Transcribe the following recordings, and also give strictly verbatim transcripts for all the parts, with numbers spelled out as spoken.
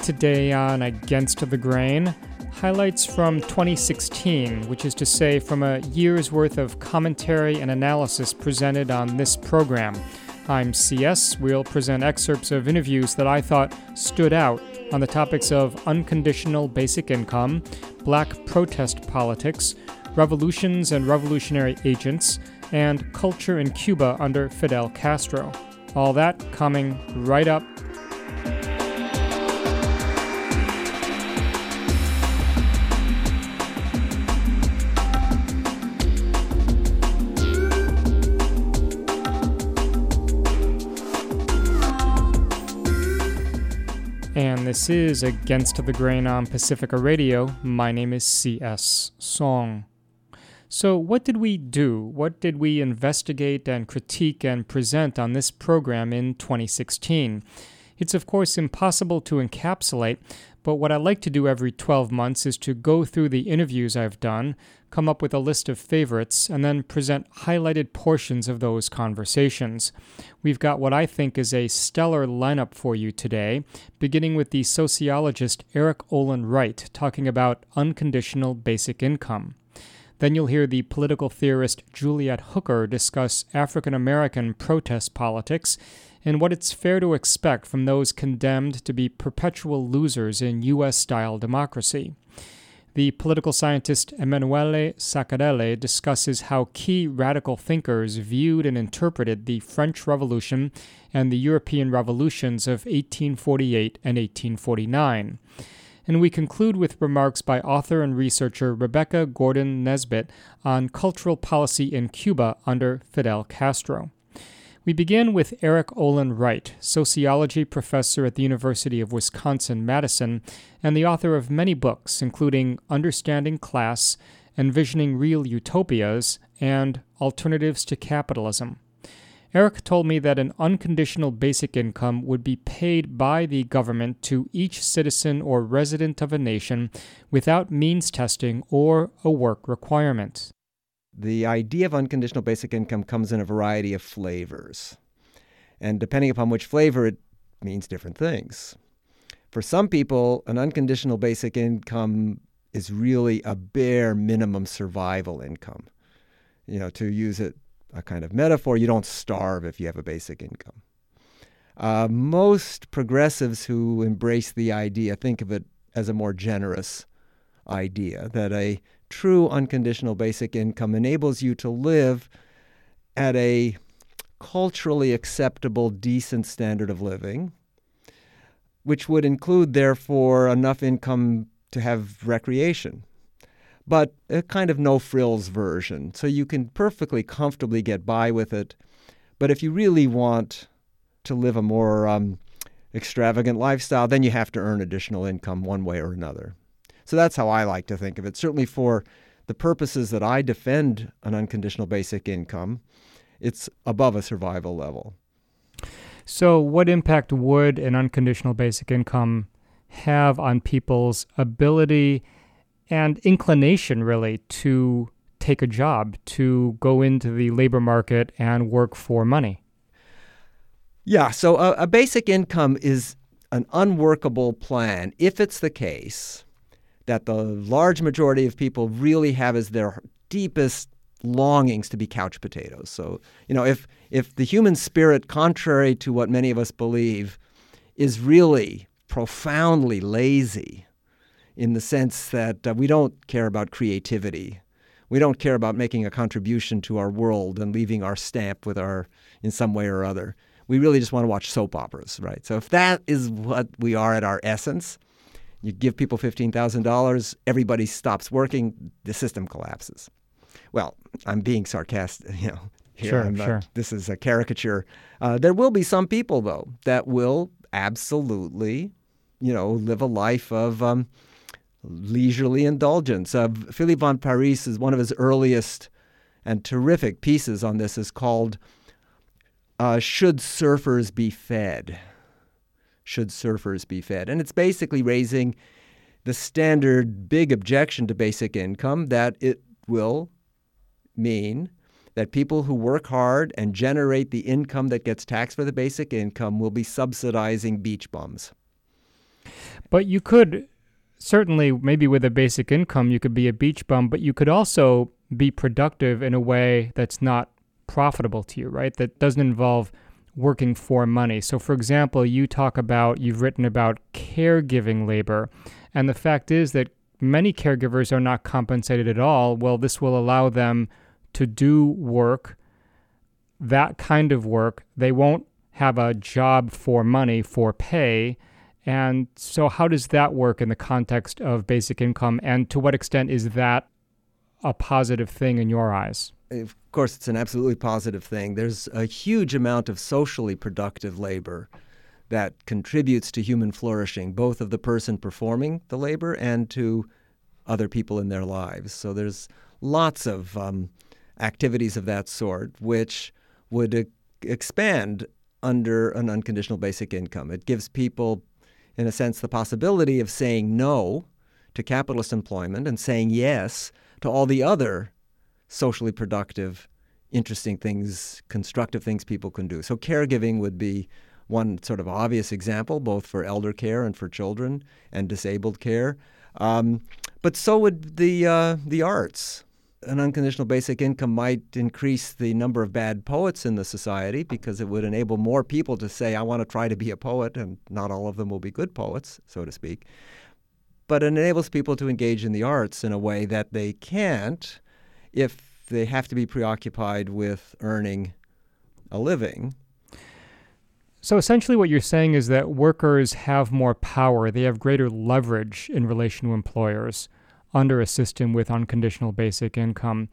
Today on Against the Grain, highlights from twenty sixteen, which is to say from a year's worth of commentary and analysis presented on this program. I'm C S. We'll present excerpts of interviews that I thought stood out on the topics of unconditional basic income, black protest politics, revolutions and revolutionary agents, and culture in Cuba under Fidel Castro. All that coming right up. And this is Against the Grain on Pacifica Radio. My name is C S. Song. So what did we do? What did we investigate and critique and present on this program in twenty sixteen? It's of course impossible to encapsulate, but what I like to do every twelve months is to go through the interviews I've done, come up with a list of favorites, and then present highlighted portions of those conversations. We've got what I think is a stellar lineup for you today, beginning with the sociologist Eric Olin Wright talking about unconditional basic income. Then you'll hear the political theorist Juliet Hooker discuss African American protest politics and what it's fair to expect from those condemned to be perpetual losers in U S-style democracy. The political scientist Emanuele Saccarelli discusses how key radical thinkers viewed and interpreted the French Revolution and the European revolutions of eighteen forty-eight and eighteen forty-nine. And we conclude with remarks by author and researcher Rebecca Gordon Nesbitt on cultural policy in Cuba under Fidel Castro. We begin with Eric Olin Wright, sociology professor at the University of Wisconsin-Madison and the author of many books, including Understanding Class, Envisioning Real Utopias, and Alternatives to Capitalism. Eric told me that an unconditional basic income would be paid by the government to each citizen or resident of a nation without means testing or a work requirement. The idea of unconditional basic income comes in a variety of flavors. And depending upon which flavor, it means different things. For some people, an unconditional basic income is really a bare minimum survival income. You know, to use it a kind of metaphor, you don't starve if you have a basic income. Uh, most progressives who embrace the idea think of it as a more generous idea, that a true unconditional basic income enables you to live at a culturally acceptable, decent standard of living, which would include, therefore, enough income to have recreation, but a kind of no-frills version. So you can perfectly comfortably get by with it. But if you really want to live a more um, extravagant lifestyle, then you have to earn additional income one way or another. So that's how I like to think of it. Certainly for the purposes that I defend an unconditional basic income, it's above a survival level. So what impact would an unconditional basic income have on people's ability and inclination, really, to take a job, to go into the labor market and work for money? Yeah, so a, a basic income is an unworkable plan if it's the case that the large majority of people really have as their deepest longings to be couch potatoes. So, you know, if if the human spirit, contrary to what many of us believe, is really profoundly lazy in the sense that uh, we don't care about creativity. We don't care about making a contribution to our world and leaving our stamp with our, in some way or other. We really just want to watch soap operas, right? So if that is what we are at our essence, you give people fifteen thousand dollars, everybody stops working, the system collapses. Well, I'm being sarcastic, you know. Here. Sure, I'm not, sure. This is a caricature. Uh, there will be some people, though, that will absolutely, you know, live a life of um, leisurely indulgence. Uh, Philippe von Paris is one of his earliest and terrific pieces on this is called uh, Should Surfers Be Fed? Should surfers be fed? And it's basically raising the standard big objection to basic income that it will mean that people who work hard and generate the income that gets taxed for the basic income will be subsidizing beach bums. But you could certainly, maybe with a basic income, you could be a beach bum, but you could also be productive in a way that's not profitable to you, right? That doesn't involve working for money. So, for example, you talk about, you've written about caregiving labor, and the fact is that many caregivers are not compensated at all. Well, this will allow them to do work, that kind of work. They won't have a job for money, for pay. And so how does that work in the context of basic income? And to what extent is that a positive thing in your eyes? Of course, it's an absolutely positive thing. There's a huge amount of socially productive labor that contributes to human flourishing, both of the person performing the labor and to other people in their lives. So there's lots of um, activities of that sort which would uh, expand under an unconditional basic income. It gives people, in a sense, the possibility of saying no to capitalist employment and saying yes to all the other socially productive, interesting things, constructive things people can do. So caregiving would be one sort of obvious example, both for elder care and for children and disabled care. Um, but so would the uh, the arts. An unconditional basic income might increase the number of bad poets in the society because it would enable more people to say, I want to try to be a poet, and not all of them will be good poets, so to speak. But it enables people to engage in the arts in a way that they can't if they have to be preoccupied with earning a living. So essentially what you're saying is that workers have more power. They have greater leverage in relation to employers under a system with unconditional basic income.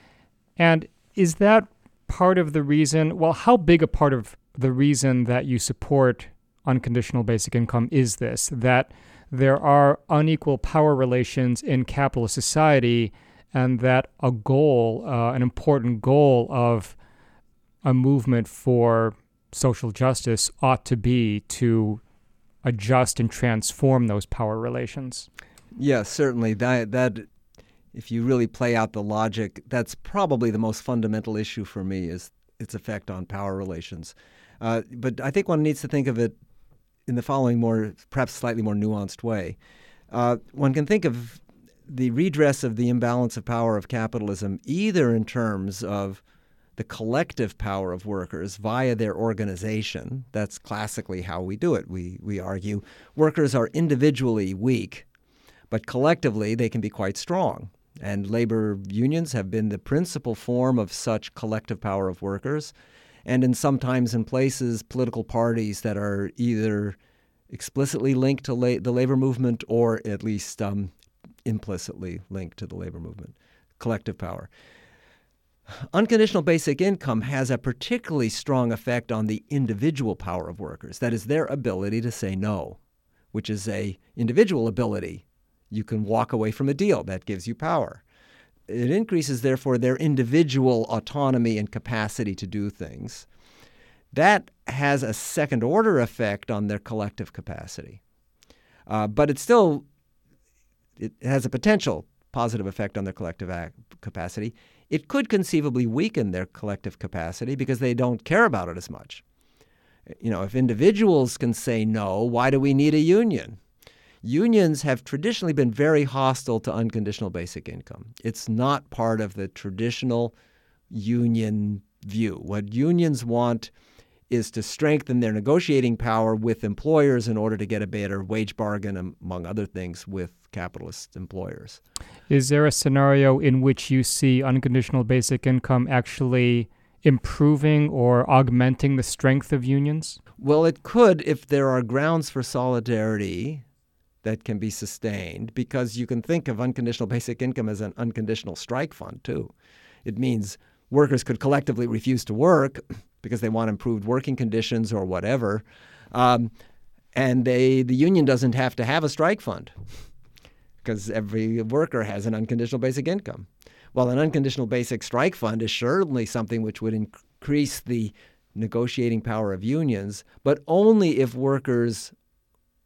And is that part of the reason, well, how big a part of the reason that you support unconditional basic income is this, that there are unequal power relations in capitalist society, and that a goal, uh, an important goal of a movement for social justice ought to be to adjust and transform those power relations? Yes, certainly. That, that, if you really play out the logic, that's probably the most fundamental issue for me, is its effect on power relations. Uh, but I think one needs to think of it in the following more, perhaps slightly more nuanced way. Uh, one can think of the redress of the imbalance of power of capitalism either in terms of the collective power of workers via their organization. That's classically how we do it. We, we argue workers are individually weak, but collectively they can be quite strong. And labor unions have been the principal form of such collective power of workers. And in sometimes in places, political parties that are either explicitly linked to la- the labor movement or at least um, implicitly linked to the labor movement, collective power. Unconditional basic income has a particularly strong effect on the individual power of workers. That is their ability to say no, which is a individual ability. You can walk away from a deal. That gives you power. It increases, therefore, their individual autonomy and capacity to do things. That has a second-order effect on their collective capacity. Uh, but it still it has a potential positive effect on their collective act capacity. It could conceivably weaken their collective capacity because they don't care about it as much. You know, if individuals can say no, why do we need a union? Unions have traditionally been very hostile to unconditional basic income. It's not part of the traditional union view. What unions want is to strengthen their negotiating power with employers in order to get a better wage bargain, among other things, with capitalist employers. Is there a scenario in which you see unconditional basic income actually improving or augmenting the strength of unions? Well, it could if there are grounds for solidarity that can be sustained, because you can think of unconditional basic income as an unconditional strike fund, too. It means workers could collectively refuse to work because they want improved working conditions or whatever, um, and they the union doesn't have to have a strike fund because every worker has an unconditional basic income. Well, an unconditional basic strike fund is certainly something which would increase the negotiating power of unions, but only if workers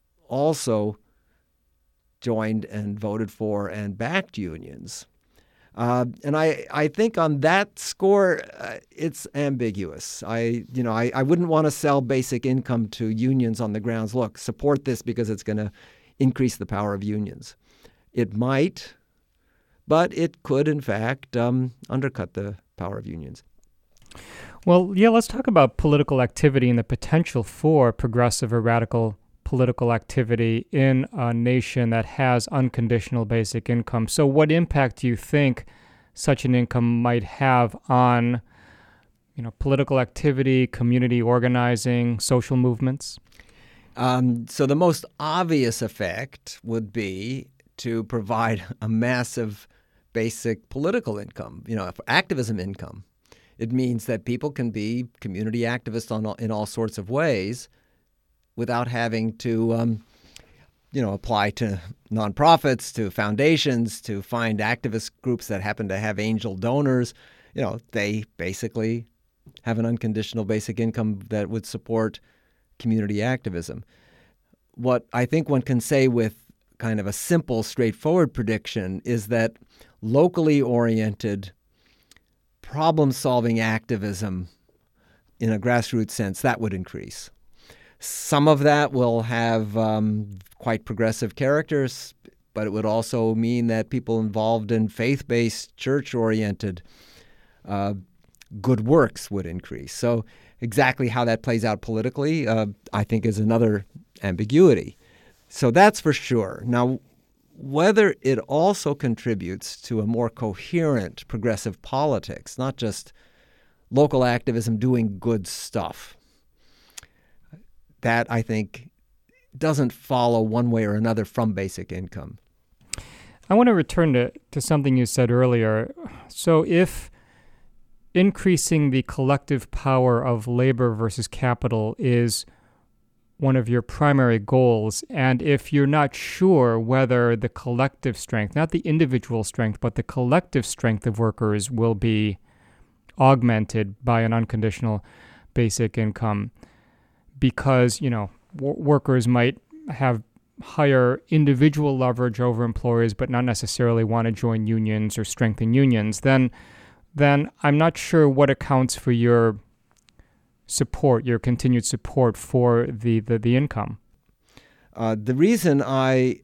also joined and voted for and backed unions. Uh, and I, I think on that score, uh, it's ambiguous. I, you know, I, I wouldn't want to sell basic income to unions on the grounds, look, support this because it's going to increase the power of unions. It might, but it could, in fact, um, undercut the power of unions. Well, yeah, let's talk about political activity and the potential for progressive or radical political activity in a nation that has unconditional basic income. So what impact do you think such an income might have on, you know, political activity, community organizing, social movements? Um, so the most obvious effect would be to provide a massive basic political income, you know, activism income. It means that people can be community activists on, in all sorts of ways without having to, um, you know, apply to nonprofits, to foundations, to find activist groups that happen to have angel donors. You know, they basically have an unconditional basic income that would support community activism. What I think one can say with kind of a simple, straightforward prediction is that locally oriented problem-solving activism in a grassroots sense, that would increase. Some of that will have um, quite progressive characters, but it would also mean that people involved in faith-based, church-oriented uh, good works would increase. So exactly how that plays out politically, uh, I think, is another ambiguity. So that's for sure. Now, whether it also contributes to a more coherent progressive politics, not just local activism doing good stuff, that, I think, doesn't follow one way or another from basic income. I want to return to, to something you said earlier. So if increasing the collective power of labor versus capital is one of your primary goals, and if you're not sure whether the collective strength, not the individual strength, but the collective strength of workers will be augmented by an unconditional basic income, because, you know, w- workers might have higher individual leverage over employers but not necessarily want to join unions or strengthen unions, then then I'm not sure what accounts for your support, your continued support for the, the, the income. Uh, the reason I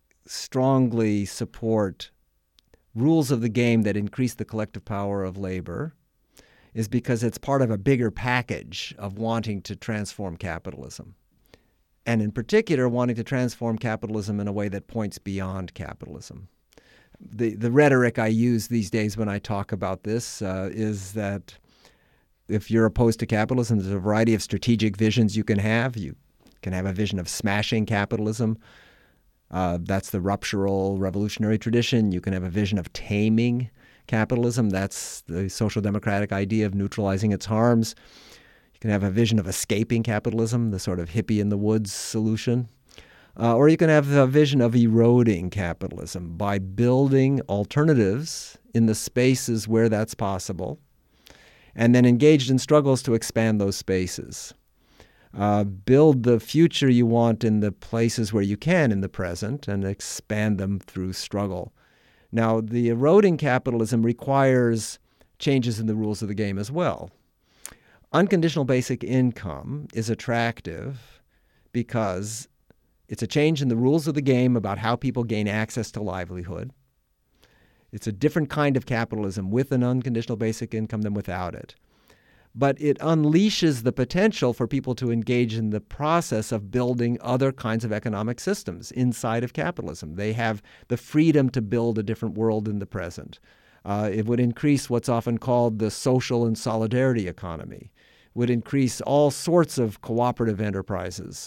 strongly support rules of the game that increase the collective power of labor is because it's part of a bigger package of wanting to transform capitalism. And in particular, wanting to transform capitalism in a way that points beyond capitalism. The the rhetoric I use these days when I talk about this uh, is that if you're opposed to capitalism, there's a variety of strategic visions you can have. You can have a vision of smashing capitalism. Uh, that's the ruptural revolutionary tradition. You can have a vision of taming capitalism. That's the social democratic idea of neutralizing its harms. You can have a vision of escaping capitalism, the sort of hippie in the woods solution. Uh, or you can have a vision of eroding capitalism by building alternatives in the spaces where that's possible, and then engaged in struggles to expand those spaces. Uh, build the future you want in the places where you can in the present and expand them through struggle. Now, the eroding capitalism requires changes in the rules of the game as well. Unconditional basic income is attractive because it's a change in the rules of the game about how people gain access to livelihood. It's a different kind of capitalism with an unconditional basic income than without it. But it unleashes the potential for people to engage in the process of building other kinds of economic systems inside of capitalism. They have the freedom to build a different world in the present. Uh, it would increase what's often called the social and solidarity economy. It would increase all sorts of cooperative enterprises.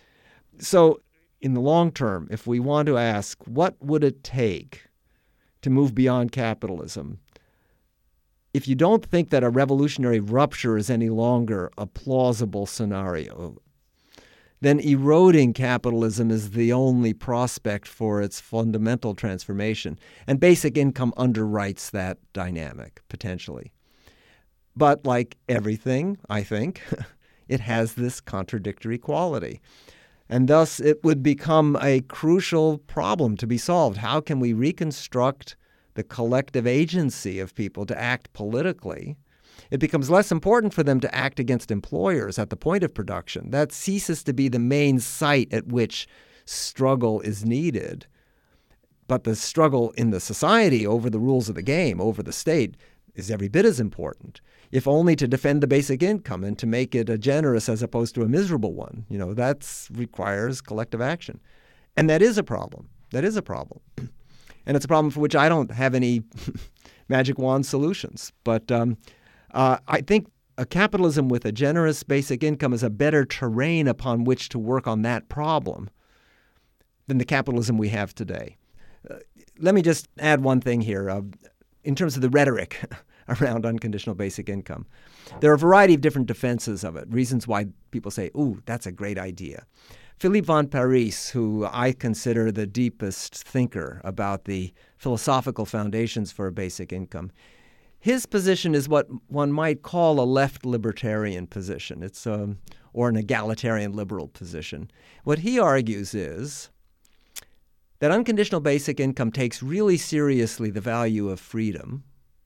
So in the long term, if we want to ask, what would it take to move beyond capitalism? If you don't think that a revolutionary rupture is any longer a plausible scenario, then eroding capitalism is the only prospect for its fundamental transformation. And basic income underwrites that dynamic, potentially. But like everything, I think, it has this contradictory quality. And thus, it would become a crucial problem to be solved. How can we reconstruct the collective agency of people to act politically, it becomes less important for them to act against employers at the point of production. That ceases to be the main site at which struggle is needed. But the struggle in the society over the rules of the game, over the state, is every bit as important, if only to defend the basic income and to make it a generous as opposed to a miserable one. You know, that requires collective action. And that is a problem. That is a problem. And it's a problem for which I don't have any magic wand solutions. But um, uh, I think a capitalism with a generous basic income is a better terrain upon which to work on that problem than the capitalism we have today. Uh, let me just add one thing here. Uh, in terms of the rhetoric around unconditional basic income, there are a variety of different defenses of it, reasons why people say, ooh, that's a great idea. Philippe von Paris, who I consider the deepest thinker about the philosophical foundations for a basic income, his position is what one might call a left libertarian position. It's um, or an egalitarian liberal position. What he argues is that unconditional basic income takes really seriously the value of freedom,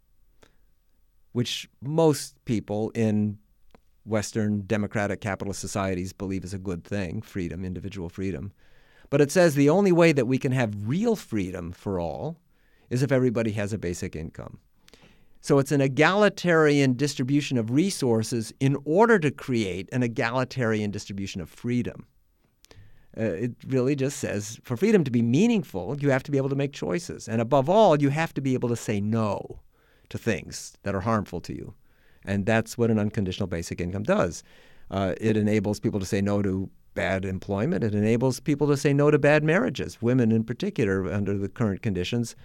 which most people in Western democratic capitalist societies believe is a good thing, freedom, individual freedom. But it says the only way that we can have real freedom for all is if everybody has a basic income. So it's an egalitarian distribution of resources in order to create an egalitarian distribution of freedom. Uh, it really just says for freedom to be meaningful, you have to be able to make choices. And above all, you have to be able to say no to things that are harmful to you. And that's what an unconditional basic income does. Uh, it enables people to say no to bad employment. It enables people to say no to bad marriages, women in particular, under the current conditions.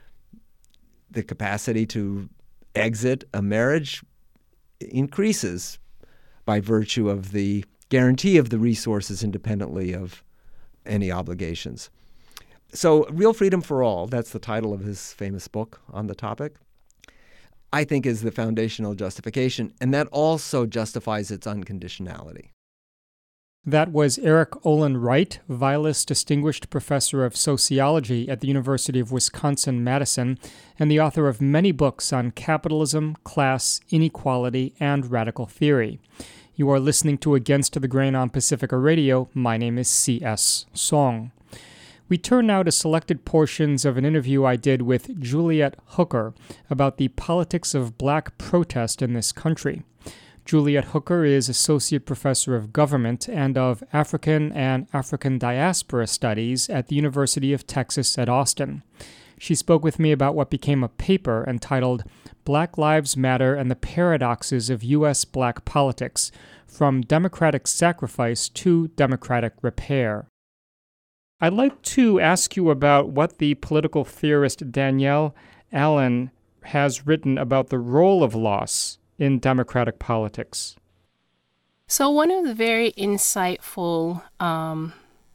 The capacity to exit a marriage increases by virtue of the guarantee of the resources independently of any obligations. So Real Freedom for All, that's the title of his famous book on the topic, I think is the foundational justification, and that also justifies its unconditionality. That was Eric Olin Wright, Vilas Distinguished Professor of Sociology at the University of Wisconsin-Madison, and the author of many books on capitalism, class, inequality, and radical theory. You are listening to Against the Grain on Pacifica Radio. My name is C S. Song. We turn now to selected portions of an interview I did with Juliet Hooker about the politics of black protest in this country. Juliet Hooker is Associate Professor of Government and of African and African Diaspora Studies at the University of Texas at Austin. She spoke with me about what became a paper entitled Black Lives Matter and the Paradoxes of U S Black Politics, From Democratic Sacrifice to Democratic Repair. I'd like to ask you about what the political theorist Danielle Allen has written about the role of loss in democratic politics. So one of the very insightful um,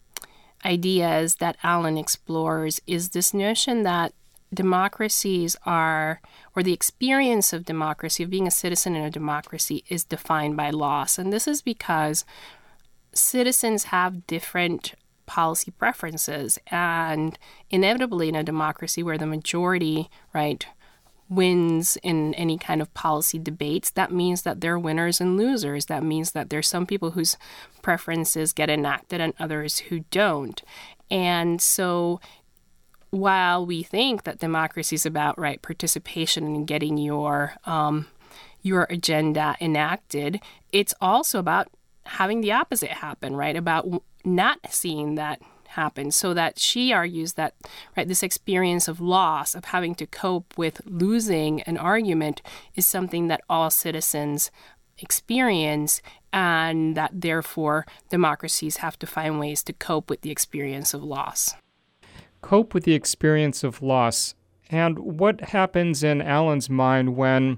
ideas that Allen explores is this notion that democracies are, or the experience of democracy, of being a citizen in a democracy, is defined by loss. And this is because citizens have different policy preferences, and inevitably in a democracy where the majority, right, wins in any kind of policy debates, that means that there are winners and losers. That means that there's some people whose preferences get enacted and others who don't. And so while we think that democracy is about, right, participation and getting your um, your agenda enacted, it's also about having the opposite happen, right, about not seeing that happen. So that she argues that, right, this experience of loss, of having to cope with losing an argument, is something that all citizens experience, and that therefore democracies have to find ways to cope with the experience of loss. Cope with the experience of loss. And what happens in Allen's mind when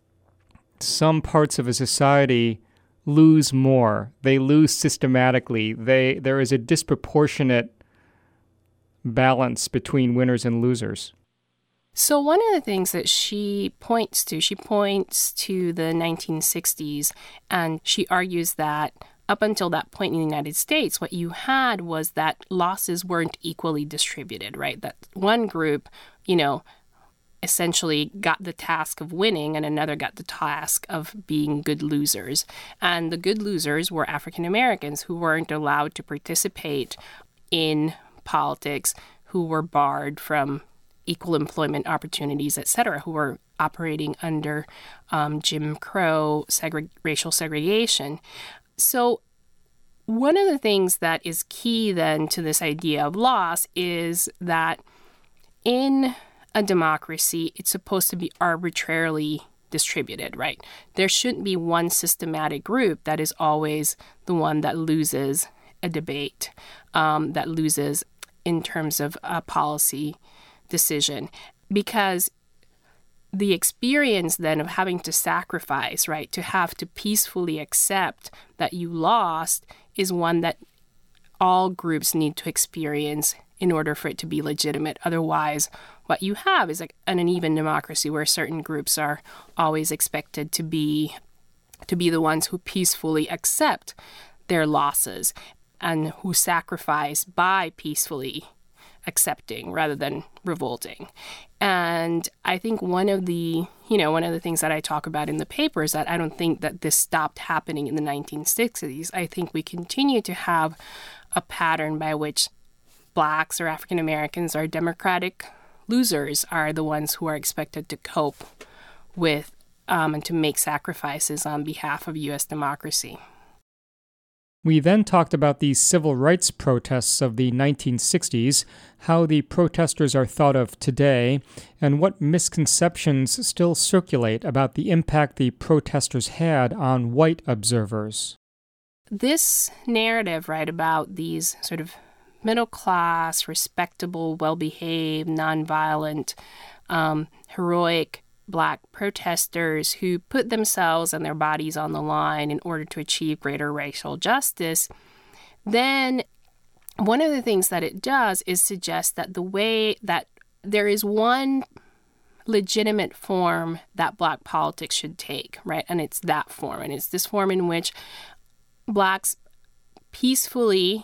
some parts of a society lose more? They lose systematically. They there is a disproportionate balance between winners and losers. So one of the things that she points to, she points to the nineteen sixties, and she argues that up until that point in the United States, what you had was that losses weren't equally distributed, right? That one group, you know, essentially got the task of winning and another got the task of being good losers. And the good losers were African Americans who weren't allowed to participate in politics, who were barred from equal employment opportunities, et cetera, who were operating under um, Jim Crow segre- racial segregation. So one of the things that is key then to this idea of loss is that in a democracy, it's supposed to be arbitrarily distributed, right? There shouldn't be one systematic group that is always the one that loses a debate, um, that loses in terms of a policy decision. Because the experience then of having to sacrifice, right, to have to peacefully accept that you lost is one that all groups need to experience in order for it to be legitimate. Otherwise, what you have is like an uneven democracy where certain groups are always expected to be to be the ones who peacefully accept their losses and who sacrifice by peacefully accepting rather than revolting. And I think one of the, you know, one of the things that I talk about in the paper is that I don't think that this stopped happening in the nineteen sixties. I think we continue to have a pattern by which Blacks or African Americans or Democratic losers are the ones who are expected to cope with um, and to make sacrifices on behalf of U S democracy. We then talked about the civil rights protests of the nineteen sixties, how the protesters are thought of today, and what misconceptions still circulate about the impact the protesters had on white observers. This narrative, right, about these sort of middle-class, respectable, well-behaved, nonviolent, um, heroic Black protesters who put themselves and their bodies on the line in order to achieve greater racial justice, then one of the things that it does is suggest that the way that there is one legitimate form that Black politics should take, right? And it's that form. And it's this form in which Blacks peacefully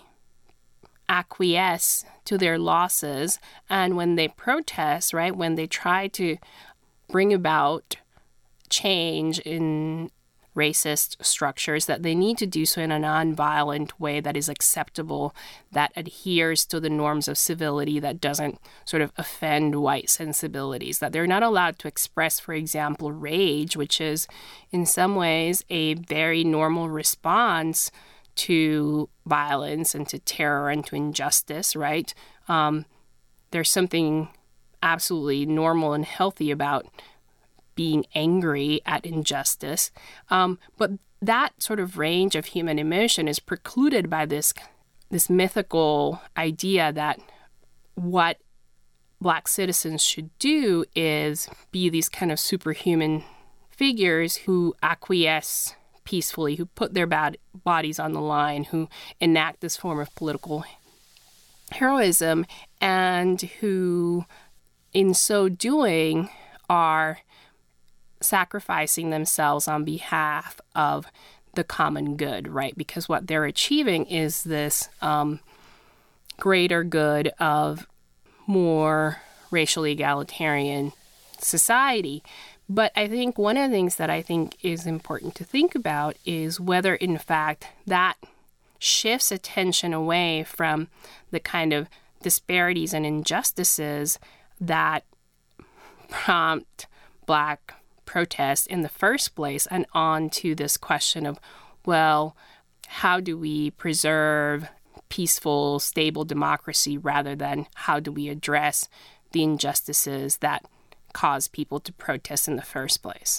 acquiesce to their losses. And when they protest, right, when they try to bring about change in racist structures, that they need to do so in a nonviolent way that is acceptable, that adheres to the norms of civility, that doesn't sort of offend white sensibilities, that they're not allowed to express, for example, rage, which is in some ways a very normal response to violence and to terror and to injustice, right? Um, there's something absolutely normal and healthy about being angry at injustice. Um, but that sort of range of human emotion is precluded by this, this mythical idea that what Black citizens should do is be these kind of superhuman figures who acquiesce peacefully, who put their bad bodies on the line, who enact this form of political heroism, and who in so doing are sacrificing themselves on behalf of the common good, right? Because what they're achieving is this um, greater good of more racially egalitarian society. But I think one of the things that I think is important to think about is whether, in fact, that shifts attention away from the kind of disparities and injustices that prompt Black protests in the first place and on to this question of, well, how do we preserve peaceful, stable democracy rather than how do we address the injustices that cause people to protest in the first place?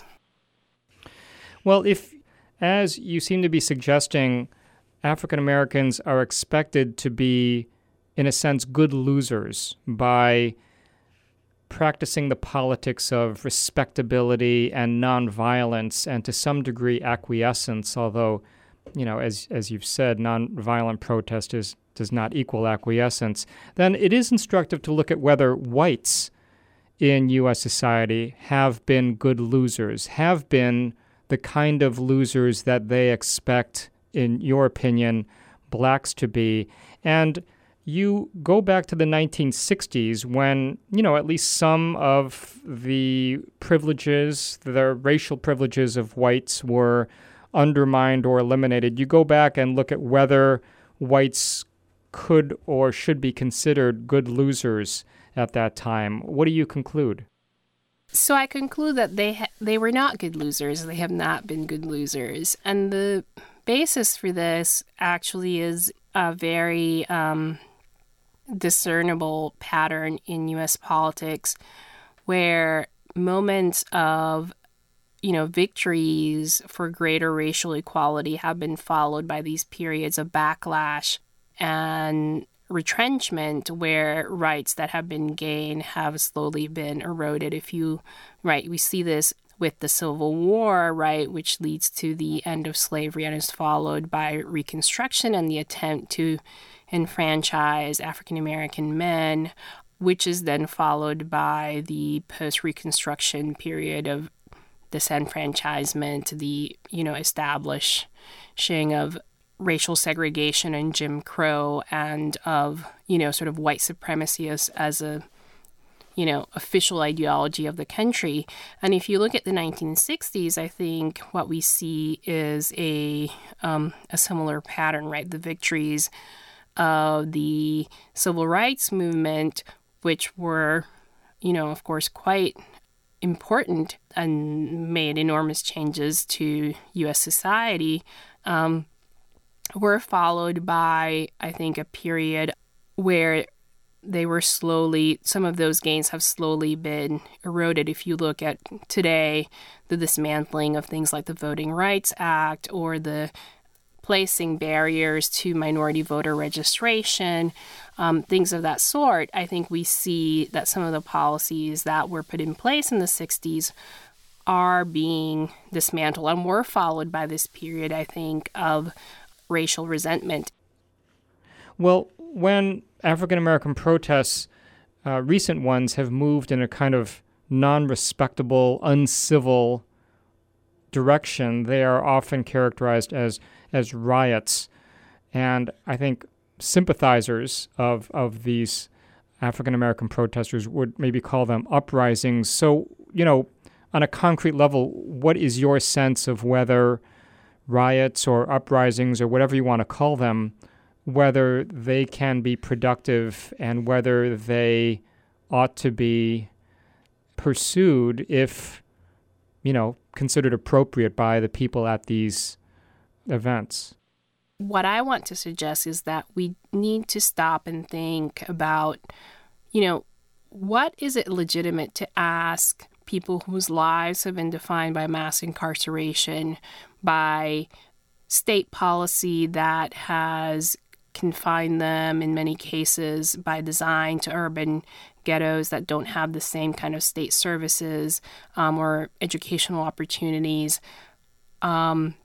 Well, if, as you seem to be suggesting, African Americans are expected to be, in a sense, good losers by practicing the politics of respectability and nonviolence and to some degree acquiescence, although, you know, as as you've said, nonviolent protest is, does not equal acquiescence, then it is instructive to look at whether whites in U S society have been good losers, have been the kind of losers that they expect, in your opinion, Blacks to be. And you go back to the nineteen sixties when, you know, at least some of the privileges, the racial privileges of whites were undermined or eliminated. You go back and look at whether whites could or should be considered good losers at that time. What do you conclude? So I conclude that they ha- they were not good losers. They have not been good losers. And the basis for this actually is a very um, discernible pattern in U S politics where moments of, you know, victories for greater racial equality have been followed by these periods of backlash and retrenchment where rights that have been gained have slowly been eroded. If you, right, we see this with the Civil War, right, which leads to the end of slavery and is followed by Reconstruction and the attempt to enfranchise African American men, which is then followed by the post-Reconstruction period of disenfranchisement, the, you know, establishing of racial segregation and Jim Crow and of, you know, sort of white supremacy as, as a, you know, official ideology of the country. And if you look at the nineteen sixties, I think what we see is a um, a similar pattern, right? The victories of the civil rights movement, which were, you know, of course, quite important and made enormous changes to U S society, um, were followed by, I think, a period where they were slowly, some of those gains have slowly been eroded. If you look at today, the dismantling of things like the Voting Rights Act or the placing barriers to minority voter registration, um, things of that sort, I think we see that some of the policies that were put in place in the sixties are being dismantled and were followed by this period, I think, of racial resentment. Well, when African American protests, uh, recent ones, have moved in a kind of non-respectable, uncivil direction, they are often characterized as as riots. And I think sympathizers of of these African American protesters would maybe call them uprisings. So, you know, on a concrete level, what is your sense of whether riots or uprisings or whatever you want to call them, whether they can be productive and whether they ought to be pursued if, you know, considered appropriate by the people at these events? What I want to suggest is that we need to stop and think about, you know, what is it legitimate to ask people whose lives have been defined by mass incarceration, by state policy that has confined them in many cases by design to urban ghettos that don't have the same kind of state services um, or educational opportunities um,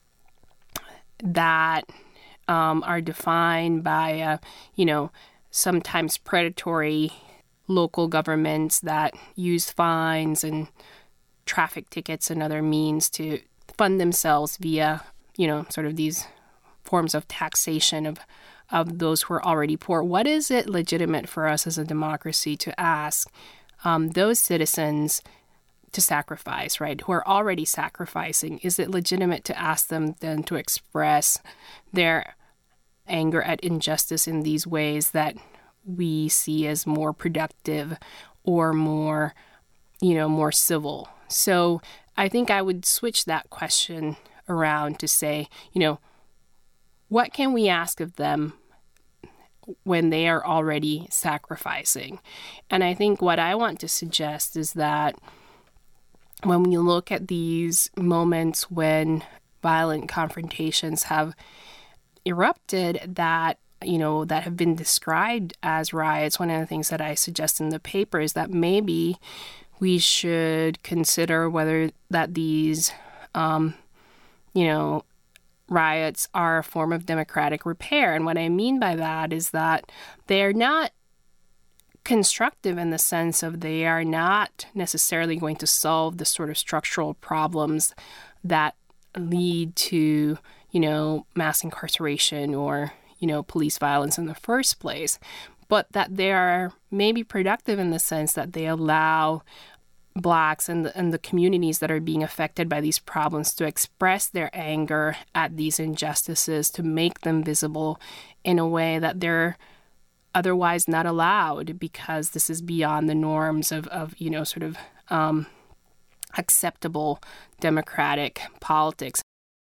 that um, are defined by, uh, you know, sometimes predatory local governments that use fines and traffic tickets and other means to fund themselves via, you know, sort of these forms of taxation of of those who are already poor. What is it legitimate for us as a democracy to ask um, those citizens to sacrifice, right, who are already sacrificing? Is it legitimate to ask them then to express their anger at injustice in these ways that we see as more productive or more, you know, more civil? So I think I would switch that question around to say, you know, what can we ask of them when they are already sacrificing? And I think what I want to suggest is that when we look at these moments when violent confrontations have erupted that, you know, that have been described as riots, one of the things that I suggest in the paper is that maybe we should consider whether that these, um, you know, riots are a form of democratic repair. And what I mean by that is that they're not constructive in the sense of they are not necessarily going to solve the sort of structural problems that lead to, you know, mass incarceration or, you know, police violence in the first place, but that they are maybe productive in the sense that they allow Blacks and the, and the communities that are being affected by these problems to express their anger at these injustices, to make them visible in a way that they're otherwise not allowed, because this is beyond the norms of, of you know, sort of um, acceptable democratic politics.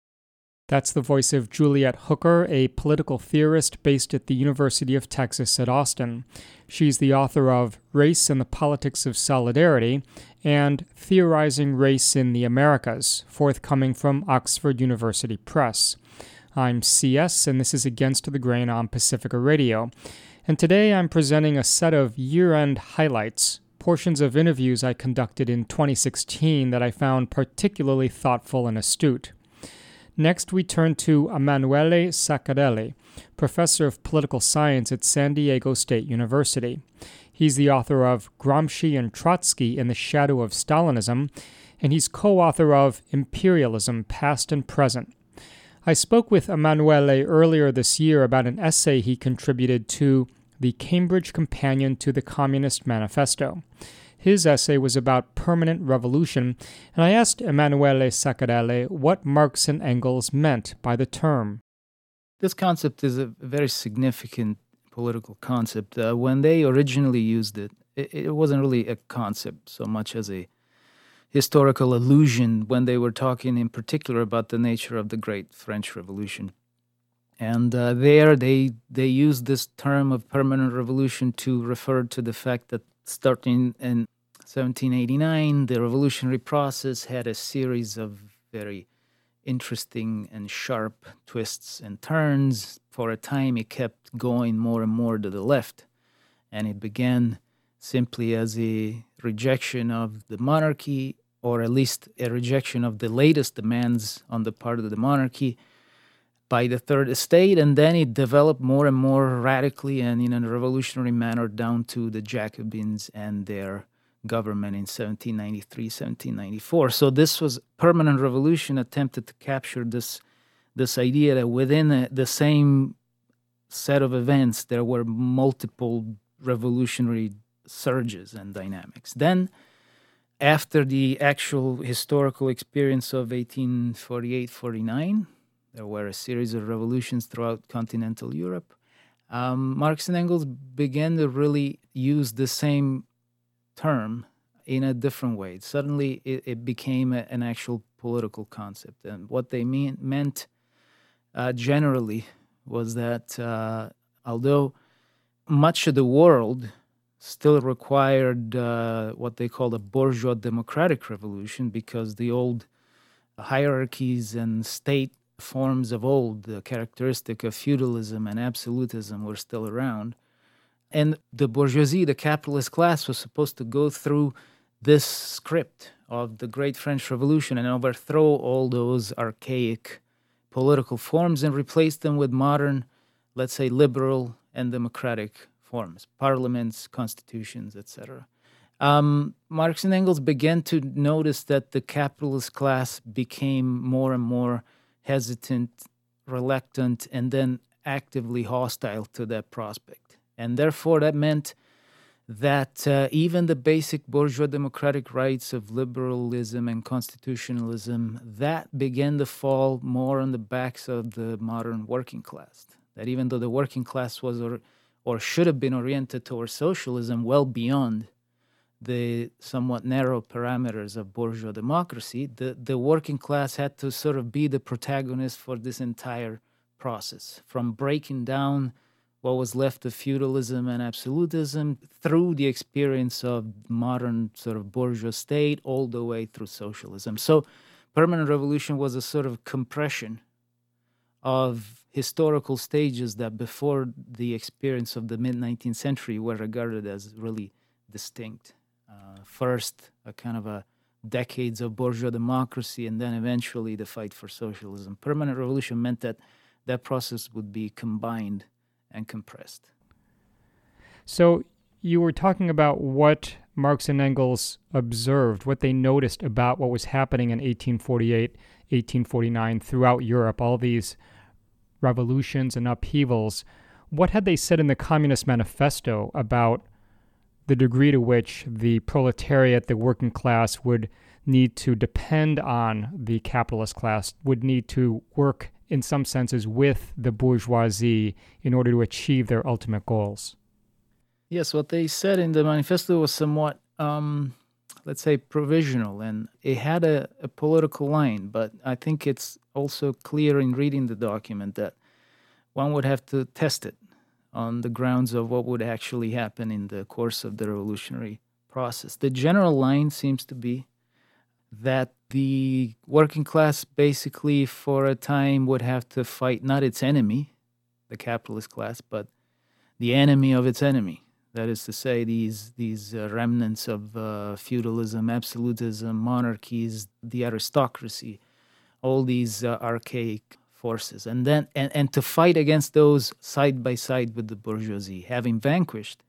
That's the voice of Juliet Hooker, a political theorist based at the University of Texas at Austin. She's the author of Race and the Politics of Solidarity and Theorizing Race in the Americas, forthcoming from Oxford University Press. I'm C S, and this is Against the Grain on Pacifica Radio. And today I'm presenting a set of year-end highlights, portions of interviews I conducted in twenty sixteen that I found particularly thoughtful and astute. Next, we turn to Emanuele Saccarelli, professor of political science at San Diego State University. He's the author of Gramsci and Trotsky in the Shadow of Stalinism, and he's co-author of Imperialism, Past and Present. I spoke with Emanuele earlier this year about an essay he contributed to the Cambridge Companion to the Communist Manifesto. His essay was about permanent revolution, and I asked Emanuele Saccarelli what Marx and Engels meant by the term. This concept is a very significant political concept. Uh, when they originally used it, it, it wasn't really a concept so much as a historical allusion when they were talking in particular about the nature of the Great French Revolution. And uh, there they, they used this term of permanent revolution to refer to the fact that starting in seventeen eighty-nine, the revolutionary process had a series of very interesting and sharp twists and turns. For a time, it kept going more and more to the left, and it began simply as a rejection of the monarchy, or at least a rejection of the latest demands on the part of the monarchy by the Third Estate, and then it developed more and more radically and in a revolutionary manner down to the Jacobins and their government in seventeen ninety-three, seventeen ninety-four. So this was permanent revolution attempted to capture this this idea that within a, the same set of events there were multiple revolutionary surges and dynamics. Then, after the actual historical experience of eighteen forty-eight forty-nine, there were a series of revolutions throughout continental Europe. Um, Marx and Engels began to really use the same term in a different way. Suddenly, it, it became a, an actual political concept. And what they mean, meant uh, generally was that uh, although much of the world still required uh, what they called a bourgeois democratic revolution, because the old hierarchies and state forms of old, the characteristic of feudalism and absolutism, were still around. And the bourgeoisie, the capitalist class, was supposed to go through this script of the Great French Revolution and overthrow all those archaic political forms and replace them with modern, let's say, liberal and democratic forms, parliaments, constitutions, et cetera. Um, Marx and Engels began to notice that the capitalist class became more and more hesitant, reluctant, and then actively hostile to that prospect. And therefore, that meant that uh, even the basic bourgeois democratic rights of liberalism and constitutionalism, that began to fall more on the backs of the modern working class. That even though the working class was or, or should have been oriented towards socialism well beyond the somewhat narrow parameters of bourgeois democracy, the, the working class had to sort of be the protagonist for this entire process, from breaking down what was left of feudalism and absolutism through the experience of modern sort of bourgeois state all the way through socialism. So permanent revolution was a sort of compression of historical stages that before the experience of the mid-nineteenth century were regarded as really distinct. Uh, first, a kind of a decades of bourgeois democracy, and then eventually the fight for socialism. Permanent revolution meant that that process would be combined and compressed. So you were talking about what Marx and Engels observed, what they noticed about what was happening in eighteen forty-eight, eighteen forty-nine throughout Europe, all these revolutions and upheavals. What had they said in the Communist Manifesto about the degree to which the proletariat, the working class, would need to depend on the capitalist class, would need to work in some senses with the bourgeoisie in order to achieve their ultimate goals? Yes, what they said in the manifesto was somewhat, um, let's say, provisional, and it had a, a political line, but I think it's also clear in reading the document that one would have to test it on the grounds of what would actually happen in the course of the revolutionary process. The general line seems to be that the working class basically for a time would have to fight not its enemy, the capitalist class, but the enemy of its enemy. That is to say, these these uh, remnants of uh, feudalism, absolutism, monarchies, the aristocracy, all these uh, archaic forces, and then and, and to fight against those side by side with the bourgeoisie. Having vanquished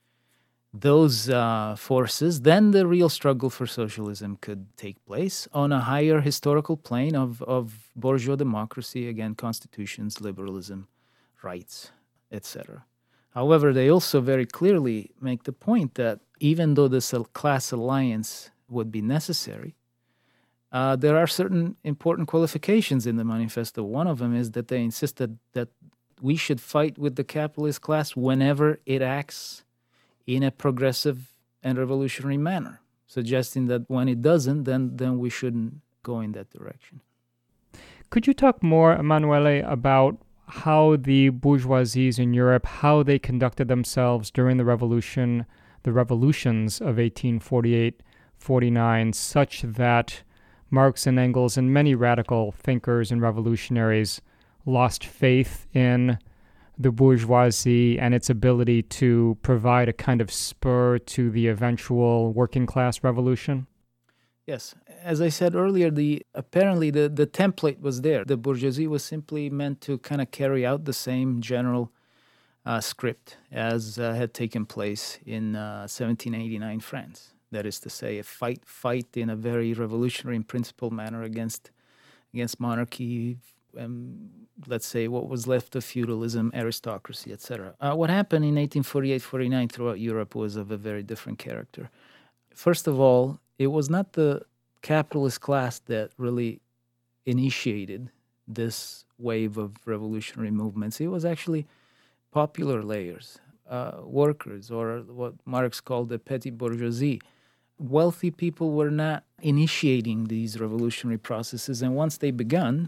those uh, forces, then the real struggle for socialism could take place on a higher historical plane of, of bourgeois democracy, again, constitutions, liberalism, rights, et cetera. However, they also very clearly make the point that even though this class alliance would be necessary, uh, there are certain important qualifications in the manifesto. One of them is that they insisted that we should fight with the capitalist class whenever it acts in a progressive and revolutionary manner, suggesting that when it doesn't, then, then we shouldn't go in that direction. Could you talk more, Emanuele, about how the bourgeoisies in Europe, how they conducted themselves during the revolution, the revolutions of eighteen forty-eight forty-nine, such that Marx and Engels and many radical thinkers and revolutionaries lost faith in the bourgeoisie and its ability to provide a kind of spur to the eventual working class revolution? Yes. As I said earlier, the apparently the, the template was there. The bourgeoisie was simply meant to kind of carry out the same general uh, script as uh, had taken place in uh, seventeen eighty-nine France. That is to say, a fight fight in a very revolutionary in principle manner against against monarchy, um, let's say what was left of feudalism, aristocracy, et cetera. Uh, what happened in eighteen forty-eight forty-nine throughout Europe was of a very different character. First of all, it was not the capitalist class that really initiated this wave of revolutionary movements. It was actually popular layers, uh, workers, or what Marx called the petty bourgeoisie. Wealthy people were not initiating these revolutionary processes, and once they began,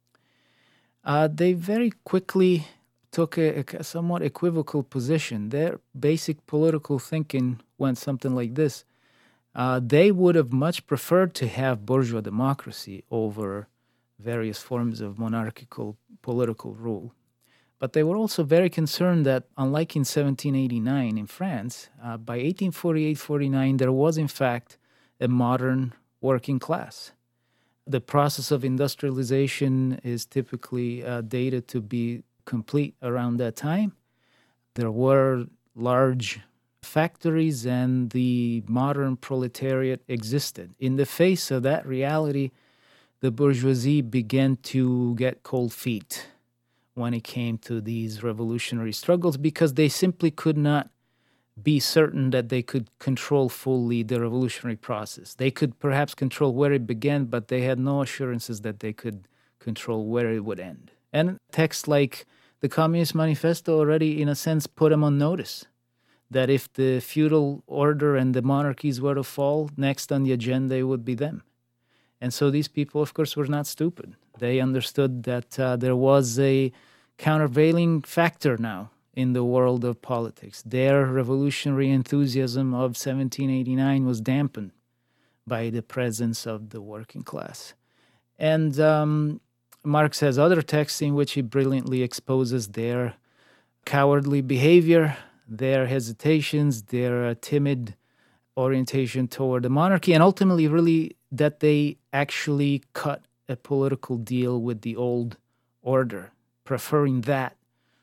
uh, they very quickly took a, a somewhat equivocal position. Their basic political thinking went something like this. Uh, they would have much preferred to have bourgeois democracy over various forms of monarchical political rule. But they were also very concerned that, unlike in seventeen eighty-nine in France, uh, by eighteen forty-eight forty-nine, there was in fact a modern working class. The process of industrialization is typically uh, dated to be complete around that time. There were large factories and the modern proletariat existed. In the face of that reality, the bourgeoisie began to get cold feet when it came to these revolutionary struggles because they simply could not be certain that they could control fully the revolutionary process. They could perhaps control where it began, but they had no assurances that they could control where it would end. And texts like the Communist Manifesto already, in a sense, put them on notice that if the feudal order and the monarchies were to fall, next on the agenda it would be them. And so these people, of course, were not stupid. They understood that uh, there was a countervailing factor now in the world of politics. Their revolutionary enthusiasm of seventeen eighty-nine was dampened by the presence of the working class. And um, Marx has other texts in which he brilliantly exposes their cowardly behavior, their hesitations, their uh, timid orientation toward the monarchy, and ultimately really that they actually cut a political deal with the old order, preferring that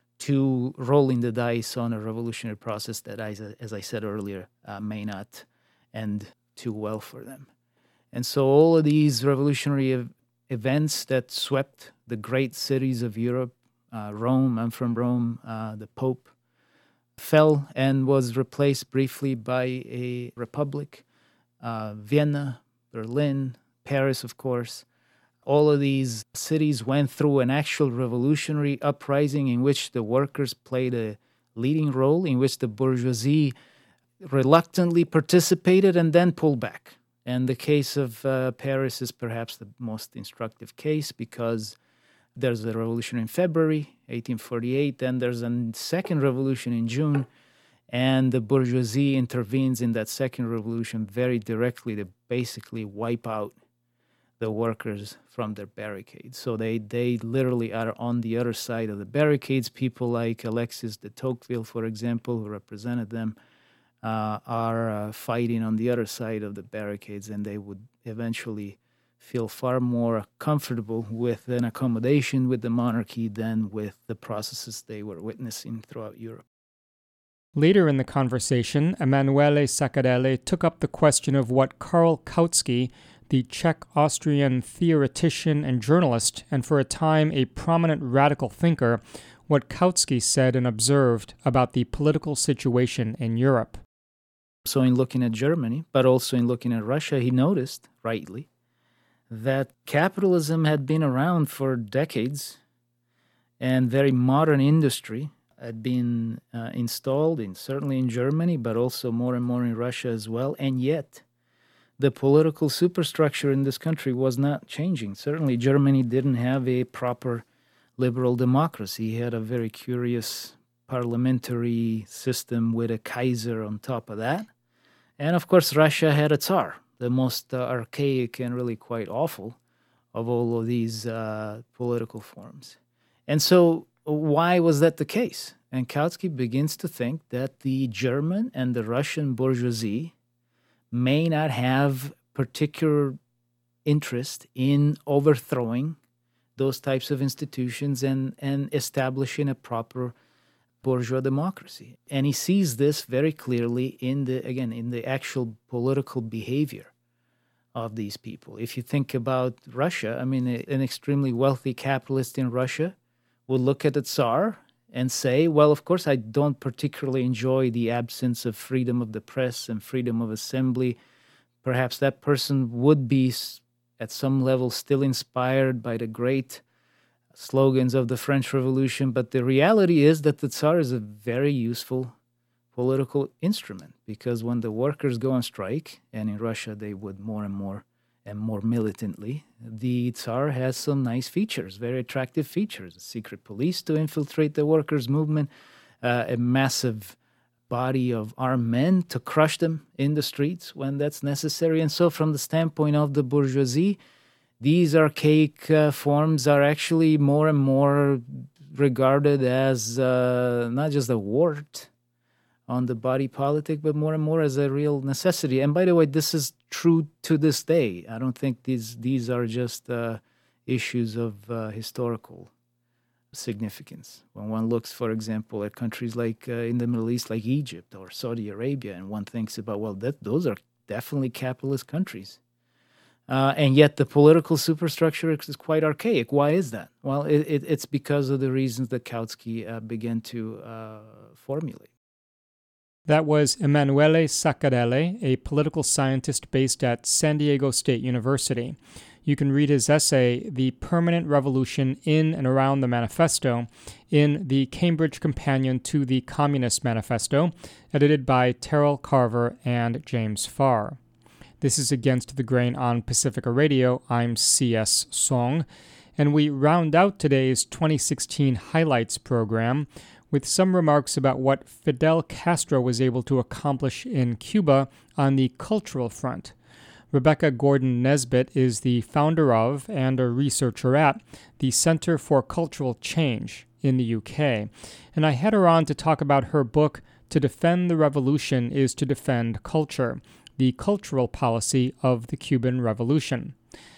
to rolling the dice on a revolutionary process that, as, as I said earlier, uh, may not end too well for them. And so all of these revolutionary ev- events that swept the great cities of Europe uh, Rome, I'm from Rome, uh, the Pope fell and was replaced briefly by a republic. Uh, Vienna, Berlin, Paris, of course. All of these cities went through an actual revolutionary uprising in which the workers played a leading role, in which the bourgeoisie reluctantly participated and then pulled back. And the case of uh, Paris is perhaps the most instructive case because there's a revolution in February eighteen forty-eight, then there's a second revolution in June, and the bourgeoisie intervenes in that second revolution very directly to basically wipe out the workers from their barricades. So they, they literally are on the other side of the barricades. People like Alexis de Tocqueville, for example, who represented them, uh, are uh, fighting on the other side of the barricades, and they would eventually feel far more comfortable with an accommodation with the monarchy than with the processes they were witnessing throughout Europe. Later in the conversation, Emanuele Saccarelli took up the question of what Karl Kautsky, the Czech-Austrian theoretician and journalist, and for a time a prominent radical thinker, what Kautsky said and observed about the political situation in Europe. So in looking at Germany, but also in looking at Russia, he noticed, rightly, that capitalism had been around for decades and very modern industry had been uh, installed, in certainly in Germany, but also more and more in Russia as well, and yet the political superstructure in this country was not changing. Certainly Germany didn't have a proper liberal democracy. It had a very curious parliamentary system with a Kaiser on top of that. And of course Russia had a Tsar, the most uh, archaic and really quite awful of all of these uh, political forms. And so why was that the case? And Kautsky begins to think that the German and the Russian bourgeoisie may not have particular interest in overthrowing those types of institutions and, and establishing a proper bourgeois democracy. And he sees this very clearly in the, again, in the actual political behavior of these people. If you think about Russia, I mean, an extremely wealthy capitalist in Russia would look at the Tsar and say, well, of course, I don't particularly enjoy the absence of freedom of the press and freedom of assembly. Perhaps that person would be, at some level, still inspired by the great slogans of the French Revolution. But the reality is that the Tsar is a very useful political instrument, because when the workers go on strike, and in Russia they would more and more and more militantly, the Tsar has some nice features, very attractive features. A secret police to infiltrate the workers' movement, uh, a massive body of armed men to crush them in the streets when that's necessary. And so from the standpoint of the bourgeoisie, these archaic uh, forms are actually more and more regarded as uh, not just a wart on the body politic, but more and more as a real necessity. And by the way, this is true to this day. I don't think these these are just uh, issues of uh, historical significance. When one looks, for example, at countries like uh, in the Middle East, like Egypt or Saudi Arabia, and one thinks about, well, that those are definitely capitalist countries. Uh, and yet the political superstructure is quite archaic. Why is that? Well, it, it, it's because of the reasons that Kautsky uh, began to uh, formulate. That was Emanuele Saccarelli, a political scientist based at San Diego State University. You can read his essay, The Permanent Revolution in and Around the Manifesto, in the Cambridge Companion to the Communist Manifesto, edited by Terrell Carver and James Farr. This is Against the Grain on Pacifica Radio. I'm C S. Song, and we round out today's twenty sixteen Highlights program with some remarks about what Fidel Castro was able to accomplish in Cuba on the cultural front. Rebecca Gordon Nesbitt is the founder of and a researcher at the Center for Cultural Change in the U K, and I had her on to talk about her book, To Defend the Revolution is to Defend Culture, the Cultural Policy of the Cuban Revolution.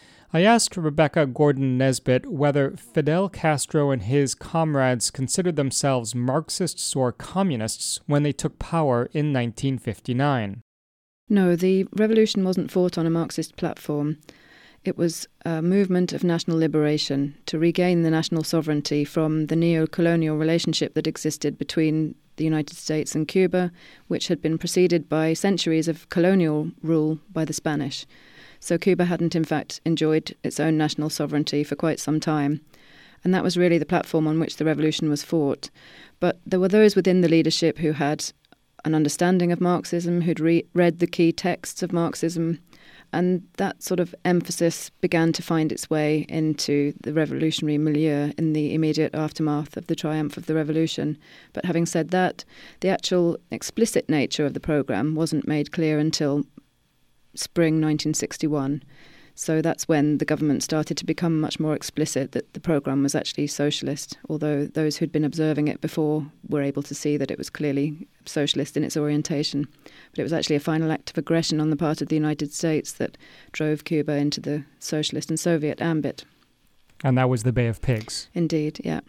I asked Rebecca Gordon Nesbitt whether Fidel Castro and his comrades considered themselves Marxists or communists when they took power in nineteen fifty-nine. No, the revolution wasn't fought on a Marxist platform. It was a movement of national liberation to regain the national sovereignty from the neo-colonial relationship that existed between the United States and Cuba, which had been preceded by centuries of colonial rule by the Spanish. So Cuba hadn't, in fact, enjoyed its own national sovereignty for quite some time. And that was really the platform on which the revolution was fought. But there were those within the leadership who had an understanding of Marxism, who'd re- read the key texts of Marxism, and that sort of emphasis began to find its way into the revolutionary milieu in the immediate aftermath of the triumph of the revolution. But having said that, the actual explicit nature of the programme wasn't made clear until spring nineteen sixty-one. So that's when the government started to become much more explicit that the programme was actually socialist, although those who'd been observing it before were able to see that it was clearly socialist in its orientation. But it was actually a final act of aggression on the part of the United States that drove Cuba into the socialist and Soviet ambit. And that was the Bay of Pigs. Indeed, yeah.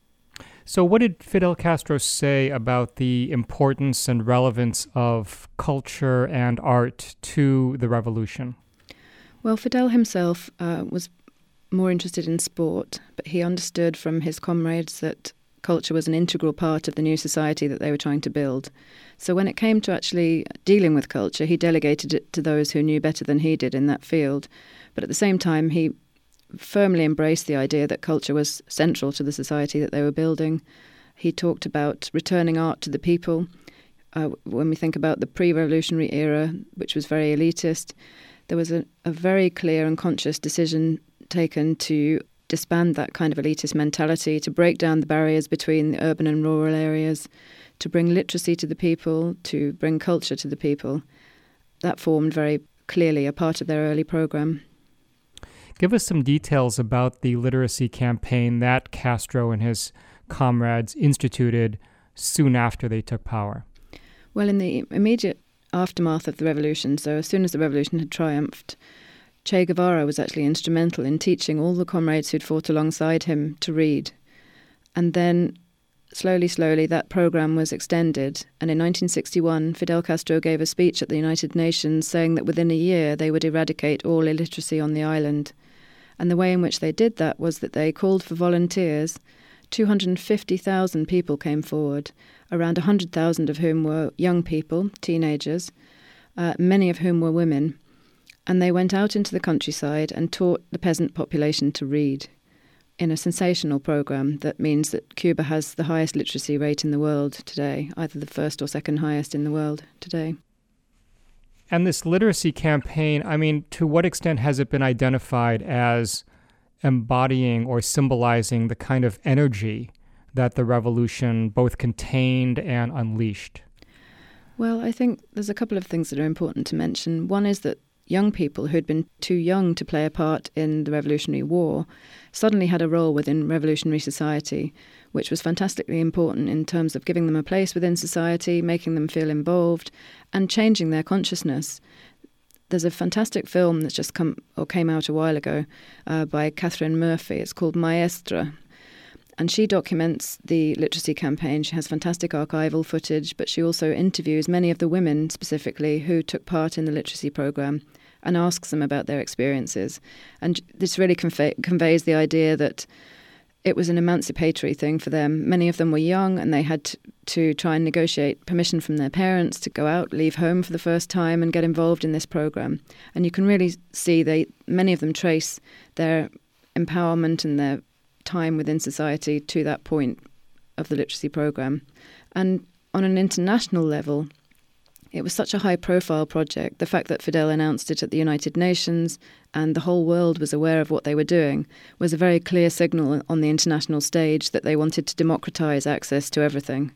So what did Fidel Castro say about the importance and relevance of culture and art to the revolution? Well, Fidel himself uh, was more interested in sport, but he understood from his comrades that culture was an integral part of the new society that they were trying to build. So when it came to actually dealing with culture, he delegated it to those who knew better than he did in that field. But at the same time, he firmly embraced the idea that culture was central to the society that they were building. He talked about returning art to the people. Uh, when we think about the pre-revolutionary era, which was very elitist, there was a, a very clear and conscious decision taken to disband that kind of elitist mentality, to break down the barriers between the urban and rural areas, to bring literacy to the people, to bring culture to the people. That formed very clearly a part of their early program. Give us some details about the literacy campaign that Castro and his comrades instituted soon after they took power. Well, in the immediate aftermath of the revolution, so as soon as the revolution had triumphed, Che Guevara was actually instrumental in teaching all the comrades who'd fought alongside him to read. And then, slowly, slowly, that program was extended. And in nineteen sixty-one, Fidel Castro gave a speech at the United Nations saying that within a year they would eradicate all illiteracy on the island. And the way in which they did that was that they called for volunteers. two hundred fifty thousand people came forward, around one hundred thousand of whom were young people, teenagers, uh, many of whom were women. And they went out into the countryside and taught the peasant population to read in a sensational program that means that Cuba has the highest literacy rate in the world today, either the first or second highest in the world today. And this literacy campaign, I mean, to what extent has it been identified as embodying or symbolizing the kind of energy that the revolution both contained and unleashed? Well, I think there's a couple of things that are important to mention. One is that young people who had been too young to play a part in the Revolutionary War suddenly had a role within revolutionary society, which was fantastically important in terms of giving them a place within society, making them feel involved, and changing their consciousness. There's a fantastic film that's just come or came out a while ago uh, by Catherine Murphy. It's called Maestra. And she documents the literacy campaign. She has fantastic archival footage, but she also interviews many of the women specifically who took part in the literacy program and asks them about their experiences. And this really convey, conveys the idea that it was an emancipatory thing for them. Many of them were young and they had to, to try and negotiate permission from their parents to go out, leave home for the first time and get involved in this program. And you can really see they many of them trace their empowerment and their time within society to that point of the literacy program. And on an international level, it was such a high-profile project. The fact that Fidel announced it at the United Nations and the whole world was aware of what they were doing was a very clear signal on the international stage that they wanted to democratize access to everything.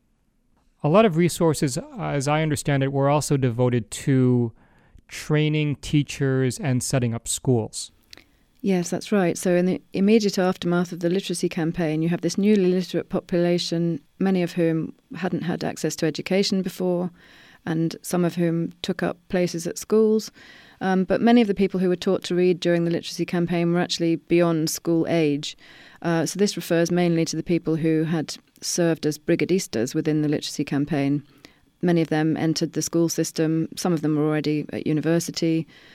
A lot of resources, as I understand it, were also devoted to training teachers and setting up schools. Yes, that's right. So in the immediate aftermath of the literacy campaign, you have this newly literate population, many of whom hadn't had access to education before, and some of whom took up places at schools. Um, but many of the people who were taught to read during the literacy campaign were actually beyond school age. Uh, so this refers mainly to the people who had served as brigadistas within the literacy campaign. Many of them entered the school system. Some of them were already at university.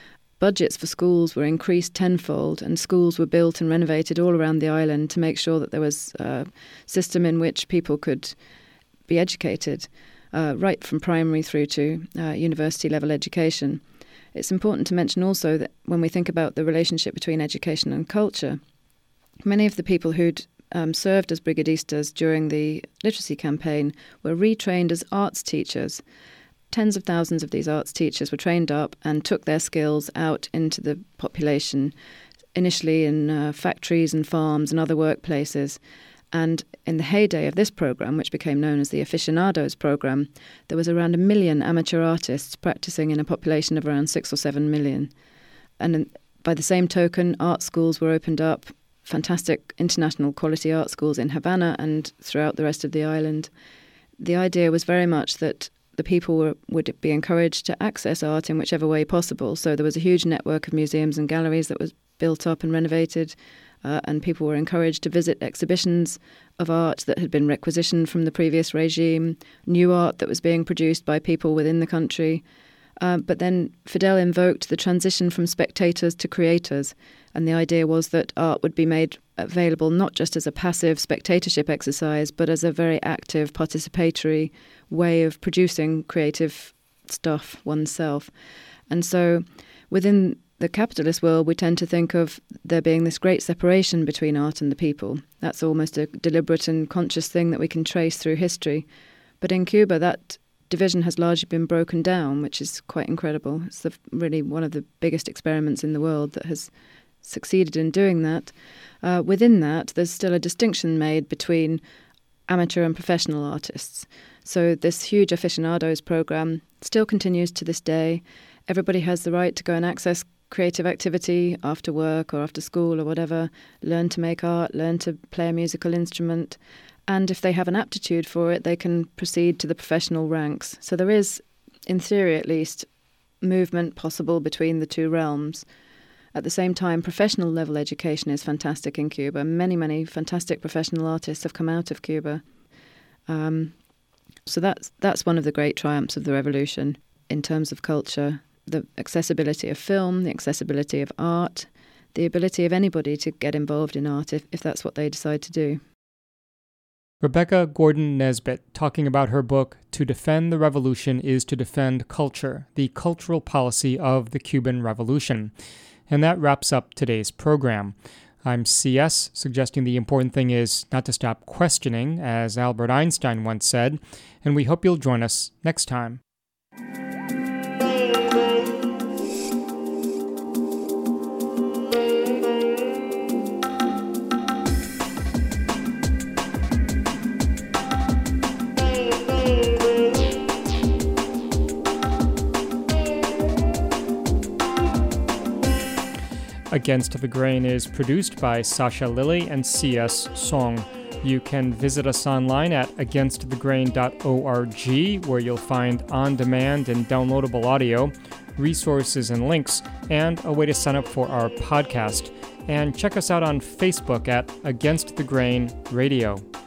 budgets for schools were increased tenfold, and schools were built and renovated all around the island to make sure that there was a system in which people could be educated, uh, right from primary through to uh, university-level education. It's important to mention also that when we think about the relationship between education and culture, many of the people who'd um, served as brigadistas during the literacy campaign were retrained as arts teachers. Tens of thousands of these arts teachers were trained up and took their skills out into the population, initially in uh, factories and farms and other workplaces. And in the heyday of this program, which became known as the Aficionados program, there was around a million amateur artists practicing in a population of around six or seven million. And by the same token, art schools were opened up, fantastic international quality art schools in Havana and throughout the rest of the island. The idea was very much that the people were, would be encouraged to access art in whichever way possible. So there was a huge network of museums and galleries that was built up and renovated, uh, and people were encouraged to visit exhibitions of art that had been requisitioned from the previous regime, new art that was being produced by people within the country. Uh, but then Fidel invoked the transition from spectators to creators, and the idea was that art would be made available not just as a passive spectatorship exercise, but as a very active, participatory way of producing creative stuff oneself. And so within the capitalist world, we tend to think of there being this great separation between art and the people. That's almost a deliberate and conscious thing that we can trace through history. But in Cuba, that division has largely been broken down, which is quite incredible. It's the, really one of the biggest experiments in the world that has succeeded in doing that. Uh, within that, there's still a distinction made between amateur and professional artists. So this huge aficionados program still continues to this day. Everybody has the right to go and access creative activity after work or after school or whatever, learn to make art, learn to play a musical instrument. And if they have an aptitude for it, they can proceed to the professional ranks. So there is, in theory at least, movement possible between the two realms. At the same time, professional level education is fantastic in Cuba. Many, many fantastic professional artists have come out of Cuba. Um, so that's that's one of the great triumphs of the revolution in terms of culture. The accessibility of film, the accessibility of art, the ability of anybody to get involved in art if, if that's what they decide to do. Rebecca Gordon Nesbitt talking about her book, To Defend the Revolution is to Defend Culture, the Cultural Policy of the Cuban Revolution. And that wraps up today's program. I'm C S, suggesting the important thing is not to stop questioning, as Albert Einstein once said, and we hope you'll join us next time. Against the Grain is produced by Sasha Lilly and C S Song. You can visit us online at against the grain dot org, where you'll find on-demand and downloadable audio, resources and links, and a way to sign up for our podcast. And check us out on Facebook at Against the Grain Radio.